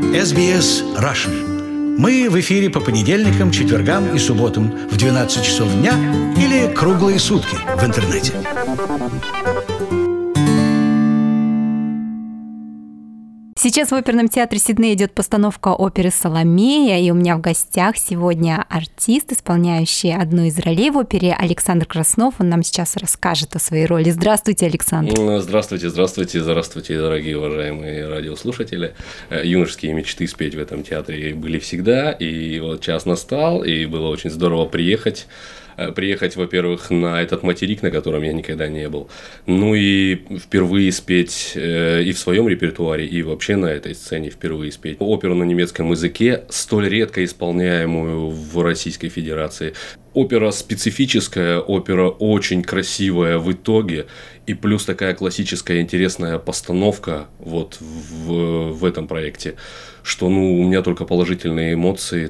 SBS Russian. Мы в эфире по понедельникам, четвергам и субботам в 12 часов дня или круглые сутки в интернете. Сейчас в оперном театре Сиднея идет постановка оперы «Соломея», и у меня в гостях сегодня артист, исполняющий одну из ролей в опере, Александр Краснов. Он нам сейчас расскажет о своей роли. Здравствуйте, Александр. Здравствуйте, дорогие уважаемые радиослушатели. Юношеские мечты спеть в этом театре были всегда, и вот час настал, и было очень здорово приехать, во-первых, на этот материк, на котором я никогда не был. Ну и впервые спеть и в своем репертуаре, и вообще на этой сцене впервые спеть оперу на немецком языке, столь редко исполняемую в Российской Федерации. Опера специфическая, опера очень красивая в итоге, и плюс такая классическая интересная постановка вот в этом проекте, что у меня только положительные эмоции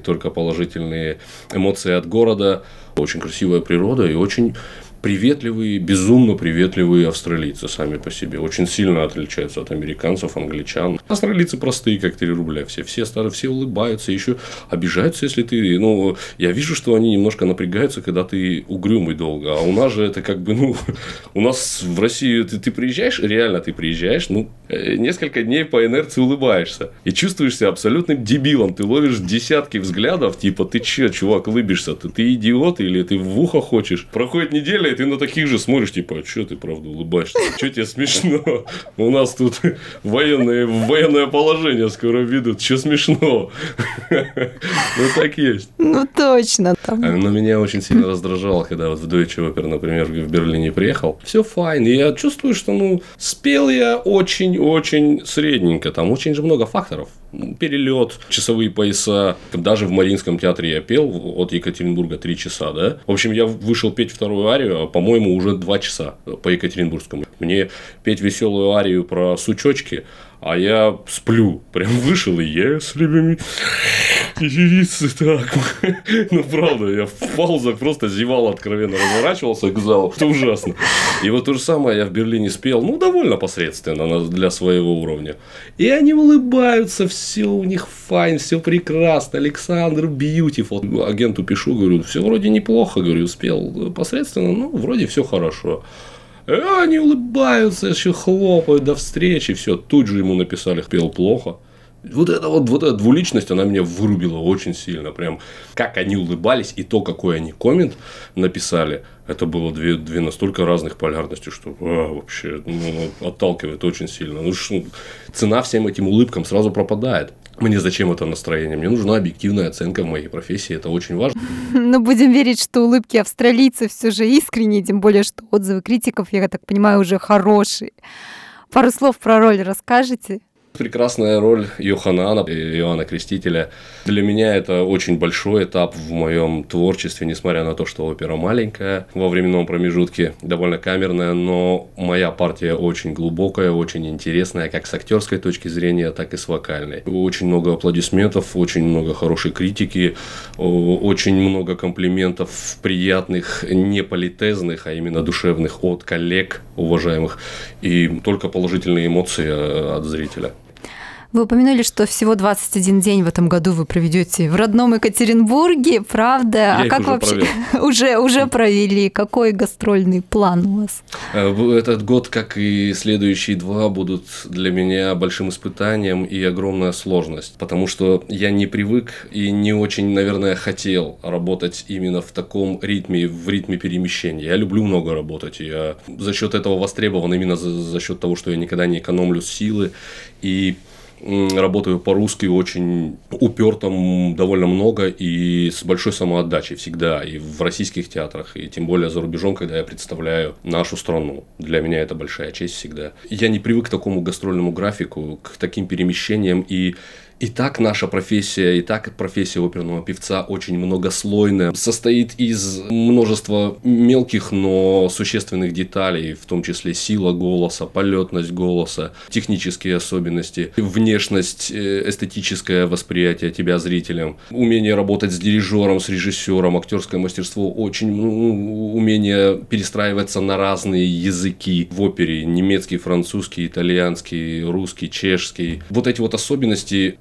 от города, очень красивая природа и очень приветливые, безумно приветливые австралийцы сами по себе. Очень сильно отличаются от американцев, англичан. Австралийцы простые, как 3 рубля. Все старые, все улыбаются, еще обижаются, если ты... я вижу, что они немножко напрягаются, когда ты угрюмый долго. А у нас же это у нас в России ты приезжаешь, реально ты приезжаешь, несколько дней по инерции улыбаешься. И чувствуешь себя абсолютным дебилом. Ты ловишь десятки взглядов, типа, ты че, чувак, улыбишься? Ты идиот или ты в ухо хочешь? Проходит неделя, и ты на таких же смотришь, типа, а что ты, правда, улыбаешься? Что тебе смешно? У нас тут военное положение скоро ведут. Что смешно? Так есть. Точно. Но меня очень сильно раздражало, когда вот в Deutsche Oper, например, в Берлине приехал. Все файн. И я чувствую, что, спел я очень-очень средненько. Там очень же много факторов. Перелет, часовые пояса. Даже в Мариинском театре я пел от Екатеринбурга 3 часа, да? В общем, я вышел петь вторую арию, а, по-моему, уже 2 часа по Екатеринбургскому. Мне петь веселую арию про сучочки, а я сплю. Прям вышел, и если бы... Так. Правда, я в паузах просто зевал откровенно, разворачивался к залу. Это ужасно. И вот то же самое я в Берлине спел, довольно посредственно для своего уровня. И они улыбаются, все у них файн, все прекрасно. Александр beautiful. Агенту пишу, говорю, все вроде неплохо, говорю, спел посредственно, вроде все хорошо. Они улыбаются, еще хлопают, до встречи, все. Тут же ему написали, пел плохо. Вот эта двуличность, она меня вырубила очень сильно. Прям, как они улыбались, и то, какой они коммент написали, это было две настолько разных полярности, что вообще отталкивает очень сильно. Цена всем этим улыбкам сразу пропадает. Мне зачем это настроение? Мне нужна объективная оценка в моей профессии, это очень важно. Но будем верить, что улыбки австралийцев все же искренние, тем более, что отзывы критиков, я так понимаю, уже хорошие. Пару слов про роль расскажете? Прекрасная роль Йоханана, Иоанна Крестителя. Для меня это очень большой этап в моем творчестве, несмотря на то, что опера маленькая во временном промежутке, довольно камерная, но моя партия очень глубокая, очень интересная, как с актерской точки зрения, так и с вокальной. Очень много аплодисментов, очень много хорошей критики, очень много комплиментов приятных, не политезных, а именно душевных от коллег уважаемых, и только положительные эмоции от зрителя. Вы упомянули, что всего 21 день в этом году вы проведете в родном Екатеринбурге, правда? Я их уже провел. Уже провели. Какой гастрольный план у вас? Этот год, как и следующие 2, будут для меня большим испытанием и огромная сложность, потому что я не привык и не очень, наверное, хотел работать именно в таком ритме, в ритме перемещения. Я люблю много работать, я за счет этого востребован, именно за счет того, что я никогда не экономлю силы и работаю по-русски очень уперто, довольно много и с большой самоотдачей всегда, и в российских театрах, и тем более за рубежом, когда я представляю нашу страну. Для меня это большая честь всегда. Я не привык к такому гастрольному графику, к таким перемещениям, и так наша профессия, и так профессия оперного певца очень многослойная, состоит из множества мелких, но существенных деталей, в том числе сила голоса, полетность голоса, технические особенности, внешность, эстетическое восприятие тебя зрителем, умение работать с дирижером, с режиссером, актерское мастерство, очень умение перестраиваться на разные языки в опере, немецкий, французский, итальянский, русский, чешский. Вот эти вот особенности, к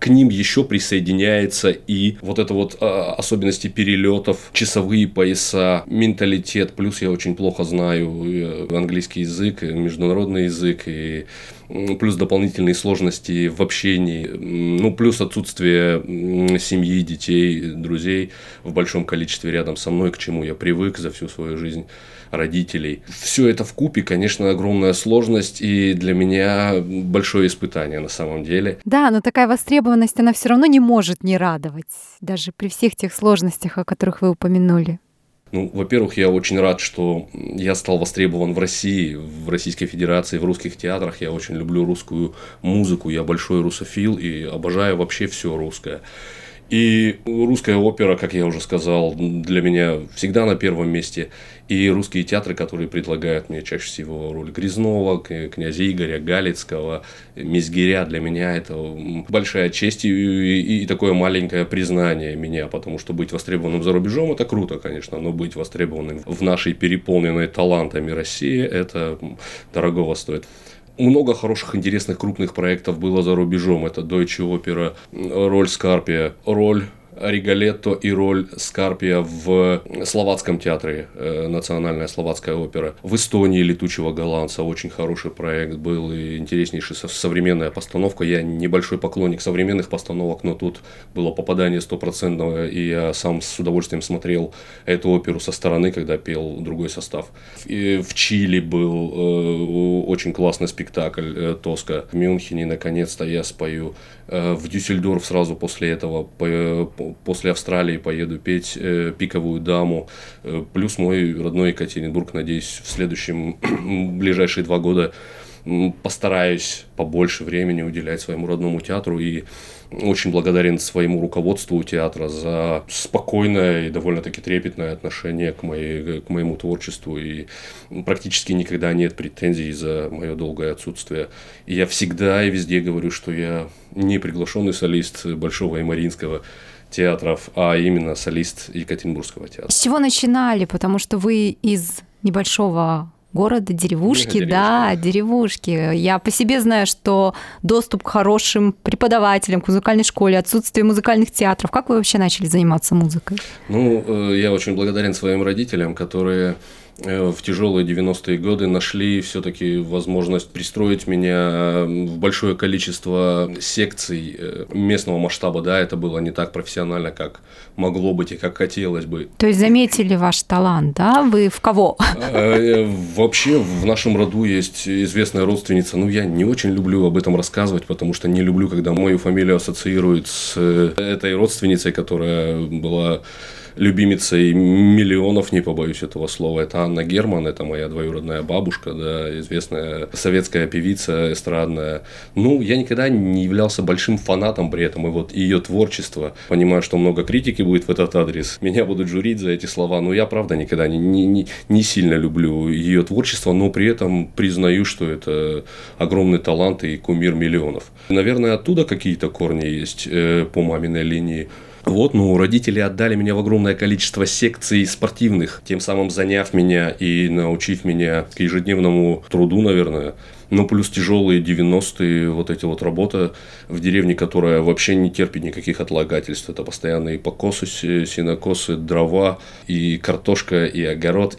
к ним еще присоединяется и вот это вот особенности перелетов, часовые пояса, менталитет. Плюс я очень плохо знаю английский язык, международный язык, и плюс дополнительные сложности в общении, ну, плюс отсутствие семьи, детей, друзей в большом количестве рядом со мной, к чему я привык за всю свою жизнь, родителей. Все это вкупе, конечно, огромная сложность, и для меня большое испытание на самом деле. Да, но такая востребованность, она все равно не может не радовать, даже при всех тех сложностях, о которых вы упомянули. Ну, во-первых, я очень рад, что я стал востребован в России, в Российской Федерации, в русских театрах. Я очень люблю русскую музыку, я большой русофил и обожаю вообще все русское. И русская опера, как я уже сказал, для меня всегда на первом месте. И русские театры, которые предлагают мне чаще всего роль Грязнова, князя Игоря, Галицкого, Мизгиря, для меня это большая честь и такое маленькое признание меня, потому что быть востребованным за рубежом – это круто, конечно, но быть востребованным в нашей переполненной талантами России – это дорогого стоит. Много хороших, интересных, крупных проектов было за рубежом. Это Deutsche Opera, роль Скарпия, роль Риголетто и роль Скарпия в Словацком театре, Национальная словацкая опера. В Эстонии «Летучего голландца» очень хороший проект был и интереснейшая современная постановка. Я небольшой поклонник современных постановок, но тут было попадание стопроцентное, и я сам с удовольствием смотрел эту оперу со стороны, когда пел другой состав. И в Чили был очень классный спектакль «Тоска». В Мюнхене наконец-то я спою. В Дюссельдорф сразу после этого, после Австралии поеду петь «Пиковую даму». Плюс мой родной Екатеринбург, надеюсь, в ближайшие 2 года постараюсь побольше времени уделять своему родному театру, и очень благодарен своему руководству театра за спокойное и довольно-таки трепетное отношение к моему творчеству, и практически никогда нет претензий за мое долгое отсутствие. И я всегда и везде говорю, что я не приглашенный солист Большого и Мариинского театров, а именно солист Екатеринбургского театра. С чего начинали? Потому что вы из небольшого города, деревушки, да, деревушки. Я по себе знаю, что доступ к хорошим преподавателям, к музыкальной школе, отсутствие музыкальных театров. Как вы вообще начали заниматься музыкой? Ну, я очень благодарен своим родителям, которые в тяжелые 90-е годы нашли все-таки возможность пристроить меня в большое количество секций местного масштаба. Да, это было не так профессионально, как могло быть и как хотелось бы. То есть заметили ваш талант, да? Вы в кого? Вообще в нашем роду есть известная родственница. Ну, я не очень люблю об этом рассказывать, потому что не люблю, когда мою фамилию ассоциируют с этой родственницей, которая была любимицей миллионов, не побоюсь этого слова. Это Анна Герман, это моя двоюродная бабушка, да, известная советская певица эстрадная. Ну, я никогда не являлся большим фанатом при этом, и вот ее творчество, понимаю, что много критики будет в этот адрес, меня будут журить за эти слова, но я, правда, никогда не сильно люблю ее творчество, но при этом признаю, что это огромный талант и кумир миллионов. Наверное, оттуда какие-то корни есть по маминой линии. Вот, ну, родители отдали меня в огромное количество секций спортивных, тем самым заняв меня и научив меня к ежедневному труду, наверное. Ну, плюс тяжелые 90-е, вот эти вот работа в деревне, которая вообще не терпит никаких отлагательств. Это постоянные покосы, сенокосы, дрова, и картошка, и огород,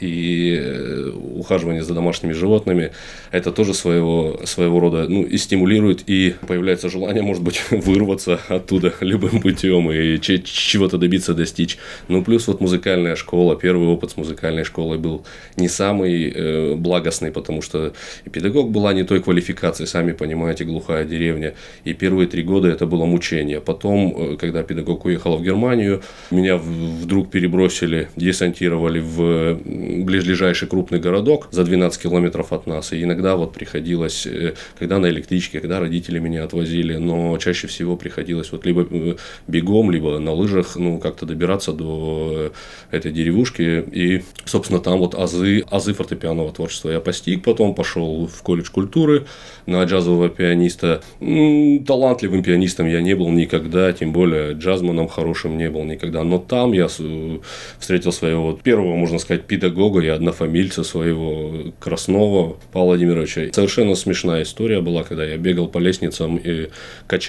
и ухаживание за домашними животными. Это тоже своего рода, ну, и стимулирует, и появляется желание, может быть, вырваться оттуда любым путем и чего-то добиться, достичь. Ну, плюс вот музыкальная школа, первый опыт с музыкальной школой был не самый благостный, потому что и педагог была не той квалификации, сами понимаете, глухая деревня. И первые 3 года это было мучение. Потом, когда педагог уехал в Германию, меня вдруг перебросили, десантировали в ближайший крупный городок за 12 километров от нас. И иногда вот приходилось, когда на электричке, когда родители меня отвозили, но чаще всего приходилось вот либо бегом, либо на лыжах, ну, как-то добираться до этой деревушки. И, собственно, там вот азы фортепианного творчества я постиг. Потом пошел в колледж культуры на джазового пианиста. Талантливым пианистом я не был никогда, тем более джазманом хорошим не был никогда. Но там я встретил своего первого, можно сказать, педагога и однофамильца своего, Краснова Павла Владимировича. Совершенно смешная история была, когда я бегал по лестницам и качал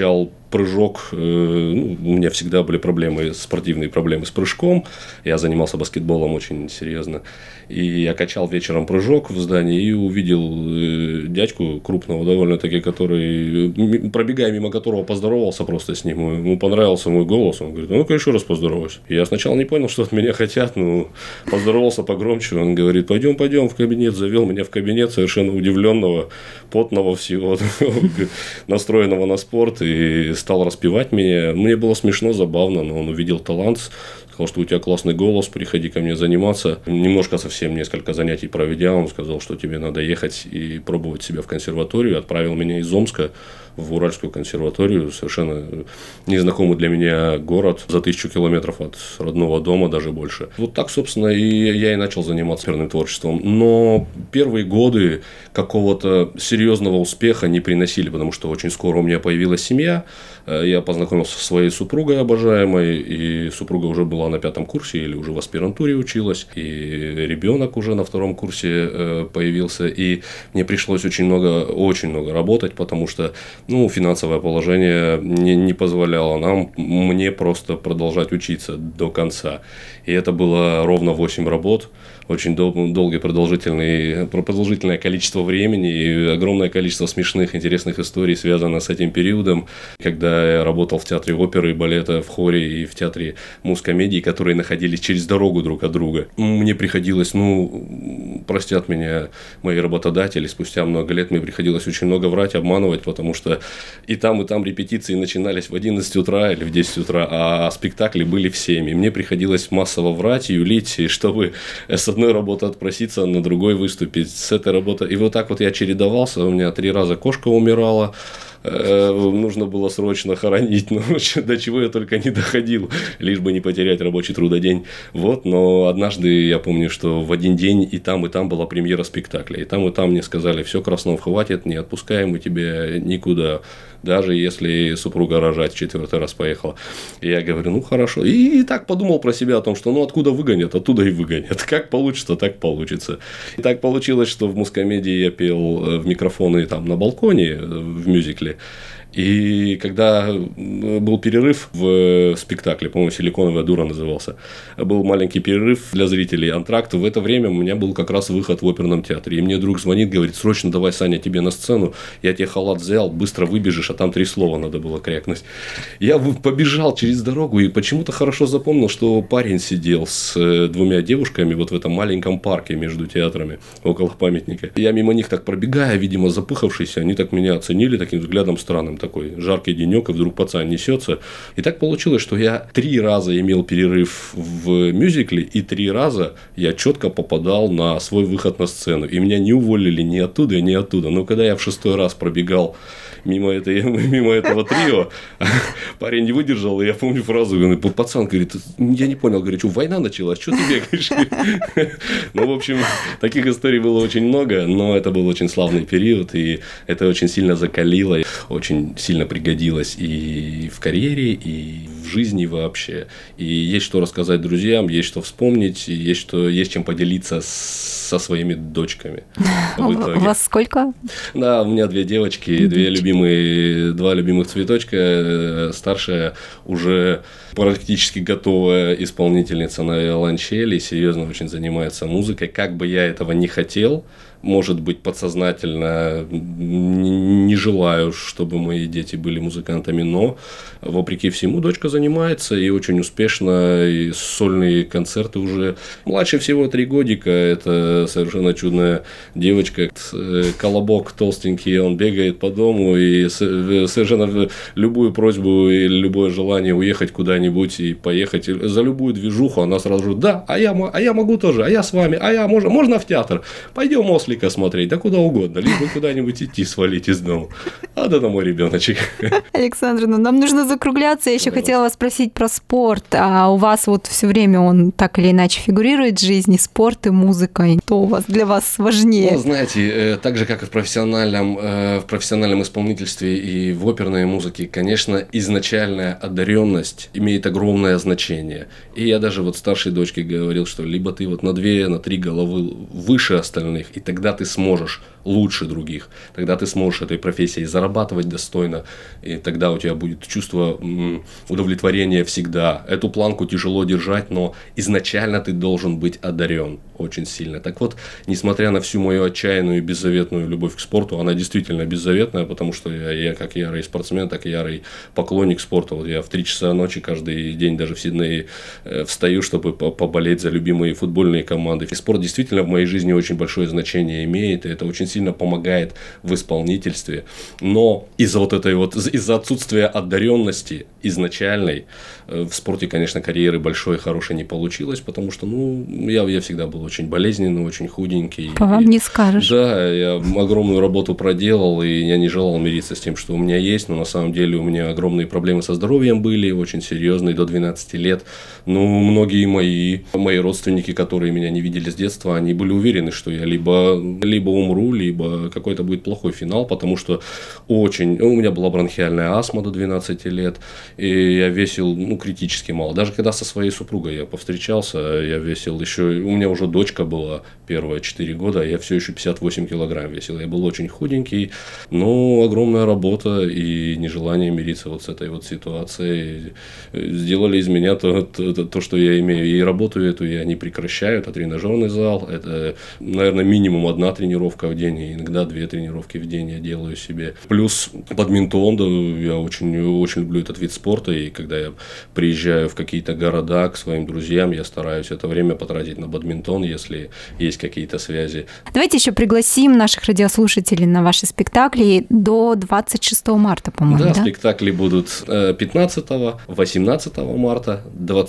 прыжок, у меня всегда были спортивные проблемы с прыжком. Я занимался баскетболом очень серьезно. И я качал вечером прыжок в здании и увидел дядьку крупного довольно-таки, который, пробегая мимо которого, поздоровался просто с ним. Ему понравился мой голос. Он говорит: ну-ка еще раз поздоровайся. Я сначала не понял, что от меня хотят, но поздоровался погромче. Он говорит: пойдем в кабинет. Завел меня в кабинет совершенно удивленного, потного всего, настроенного на спорт, и стал распевать меня. Мне было смешно, забавно, но он увидел талант, сказал, что у тебя классный голос, приходи ко мне заниматься. Немножко совсем несколько занятий проведя, он сказал, что тебе надо ехать и пробовать себя в консерваторию. Отправил меня из Омска в Уральскую консерваторию, совершенно незнакомый для меня город, за 1000 километров от родного дома, даже больше. Вот так, собственно, и я и начал заниматься оперным творчеством. Но первые годы какого-то серьезного успеха не приносили, потому что очень скоро у меня появилась семья. Я познакомился со своей супругой обожаемой, и супруга уже была на 5 курсе или уже в аспирантуре училась, и ребенок уже на 2 курсе появился, и мне пришлось очень много работать, потому что финансовое положение не позволяло мне просто продолжать учиться до конца. И это было ровно 8 работ, очень долгое продолжительное количество времени и огромное количество смешных, интересных историй связано с этим периодом, когда я работал в театре оперы и балета, в хоре и в театре музкомедии, которые находились через дорогу друг от друга. Мне приходилось, простят меня мои работодатели, спустя много лет мне приходилось очень много врать, обманывать, потому что и там репетиции начинались в 11 утра или в 10 утра, а спектакли были в 7. И мне приходилось массово врать, юлить, чтобы с одной работы отпроситься, на другой выступить, с этой работы. И вот так вот я чередовался, у меня 3 раза кошка умирала, нужно было срочно хоронить, до чего я только не доходил, лишь бы не потерять рабочий трудодень. Но однажды я помню, что в один день и там была премьера спектакля. И там мне сказали: все, Краснов, хватит, не отпускаем мы тебя никуда, даже если супруга рожать в 4-й раз поехала. И я говорю: хорошо. И так подумал про себя о том, что откуда выгонят, оттуда и выгонят. Как получится, так получится. И так получилось, что в музкомедии я пел в микрофоны на балконе в мюзикле. И когда был перерыв в спектакле, по-моему, «Силиконовая дура» назывался, был маленький перерыв для зрителей, антракт, в это время у меня был как раз выход в оперном театре. И мне друг звонит, говорит: срочно давай, Саня, тебе на сцену, я тебе халат взял, быстро выбежишь, а там 3 слова надо было крякнуть. Я побежал через дорогу и почему-то хорошо запомнил, что парень сидел с 2 девушками в этом маленьком парке между театрами, около памятника. Я мимо них так пробегая, видимо, запыхавшийся, они так меня оценили таким взглядом странным, такой жаркий денек, и вдруг пацан несется. И так получилось, что я 3 раза имел перерыв в мюзикле, и 3 раза я четко попадал на свой выход на сцену. И меня не уволили ни оттуда, ни оттуда. Но когда я в 6-й раз пробегал мимо этого трио, парень не выдержал, и я помню фразу, пацан говорит: я не понял, говорит, что война началась, что ты бегаешь? В общем, таких историй было очень много, но это был очень славный период, и это очень сильно закалило, очень сильно пригодилось и в карьере, и в жизни вообще. И есть что рассказать друзьям, есть что вспомнить, есть чем поделиться со своими дочками. У вас сколько? Да, у меня 2 девочки, 2 любимых цветочка. Старшая уже практически готовая исполнительница на виолончели, серьезно очень занимается музыкой. Как бы я этого не хотел, может быть, подсознательно не желаю, чтобы мои дети были музыкантами, но, вопреки всему, дочка занимается и очень успешно, и сольные концерты уже. Младше всего 3 годика, это совершенно чудная девочка, колобок толстенький, он бегает по дому, и совершенно любую просьбу или любое желание уехать куда-нибудь и поехать за любую движуху, она сразу же: да, а я могу тоже, а я с вами, можно в театр, пойдем Ослика смотреть, да куда угодно, лишь бы куда-нибудь идти, свалить из дома. А да, мой ребеночек. Александр, нам нужно закругляться. Я еще хотела вас спросить про спорт. А у вас все время он так или иначе фигурирует в жизни, спорт и музыка. Что у вас для вас важнее? Знаете, так же, как и в профессиональном исполнительстве и в оперной музыке, конечно, изначальная одаренность имеет огромное значение. И я даже старшей дочке говорил, что либо ты на 2, на 3 головы выше остальных, и тогда тогда ты сможешь лучше других, тогда ты сможешь этой профессией зарабатывать достойно, и тогда у тебя будет чувство удовлетворения всегда. Эту планку тяжело держать, но изначально ты должен быть одарен очень сильно. Так вот, несмотря на всю мою отчаянную и беззаветную любовь к спорту, она действительно беззаветная, потому что я как ярый спортсмен, так и ярый поклонник спорта. Вот я в 3 часа ночи каждый день даже в Сиднее встаю, чтобы поболеть за любимые футбольные команды. И спорт действительно в моей жизни очень большое значение имеет, и это очень сильно помогает в исполнительстве. Но из-за отсутствия одаренности изначальной в спорте, конечно, карьеры большой и хорошей не получилось, потому что, я всегда был очень болезненный, очень худенький. По вам не скажешь. Да, я огромную работу проделал, и я не желал мириться с тем, что у меня есть, но на самом деле у меня огромные проблемы со здоровьем были, очень серьезные, до 12 лет. Многие мои родственники, которые меня не видели с детства, они были уверены, что я либо умру, либо какой-то будет плохой финал, потому что у меня была бронхиальная астма до 12 лет, и я весил, критически мало. Даже когда со своей супругой я повстречался, я весил еще, у меня уже дочка была первые 4 года, я все еще 58 килограмм весил. Я был очень худенький, но огромная работа и нежелание мириться с этой ситуацией сделали из меня то, что я имею. И работу эту я не прекращаю. Это тренажерный зал, это, наверное, минимум 1 тренировка в день, и иногда 2 тренировки в день я делаю себе. Плюс бадминтон, я очень, очень люблю этот вид спорта, и когда я приезжаю в какие-то города к своим друзьям, я стараюсь это время потратить на бадминтон, если есть какие-то связи. Давайте еще пригласим наших радиослушателей на ваши спектакли до 26 марта, по-моему, да? Спектакли будут 15, 18 марта,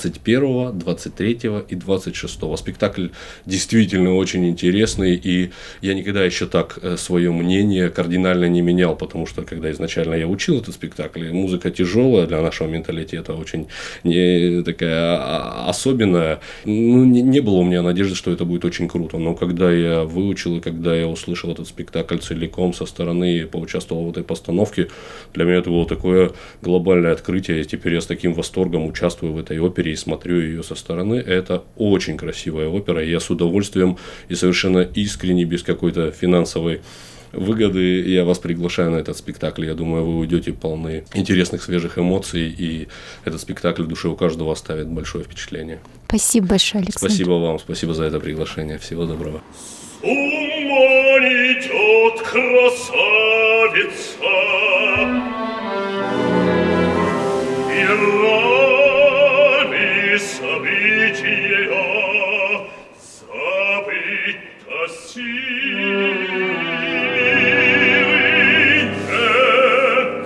21, 23 и 26. Спектакль действительно очень интересный, и я никогда еще так свое мнение кардинально не менял, потому что, когда изначально я учил этот спектакль, музыка тяжелая для нашего менталитета, очень такая особенная. Не было у меня надежды, что это будет очень круто, но когда я выучил и когда я услышал этот спектакль целиком со стороны и поучаствовал в этой постановке, для меня это было такое глобальное открытие, и теперь я с таким восторгом участвую в этой опере и смотрю ее со стороны. Это очень красивая опера, и я с удовольствием и совершенно искренне, без какой-то финансовой выгоды, я вас приглашаю на этот спектакль. Я думаю, вы уйдете полны интересных, свежих эмоций, и этот спектакль в душе у каждого оставит большое впечатление. Спасибо большое, Александр. Спасибо вам, спасибо за это приглашение. Всего доброго. С ума идет красавица, мирами события забыта силы нет.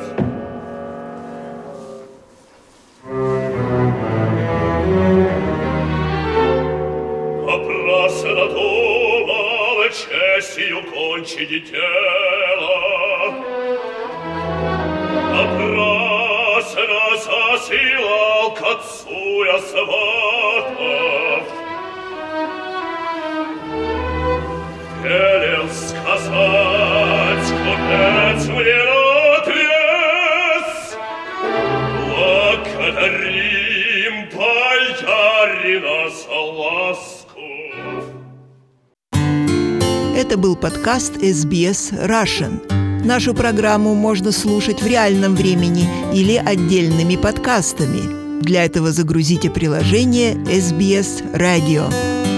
Напрасно думала честью кончить дело, напрасно засылал к отцу я сватов, велел сказать купец мне наотрез: благодарим боярина за ласку. Это был подкаст SBS Russian. Нашу программу можно слушать в реальном времени или отдельными подкастами. Для этого загрузите приложение SBS Radio.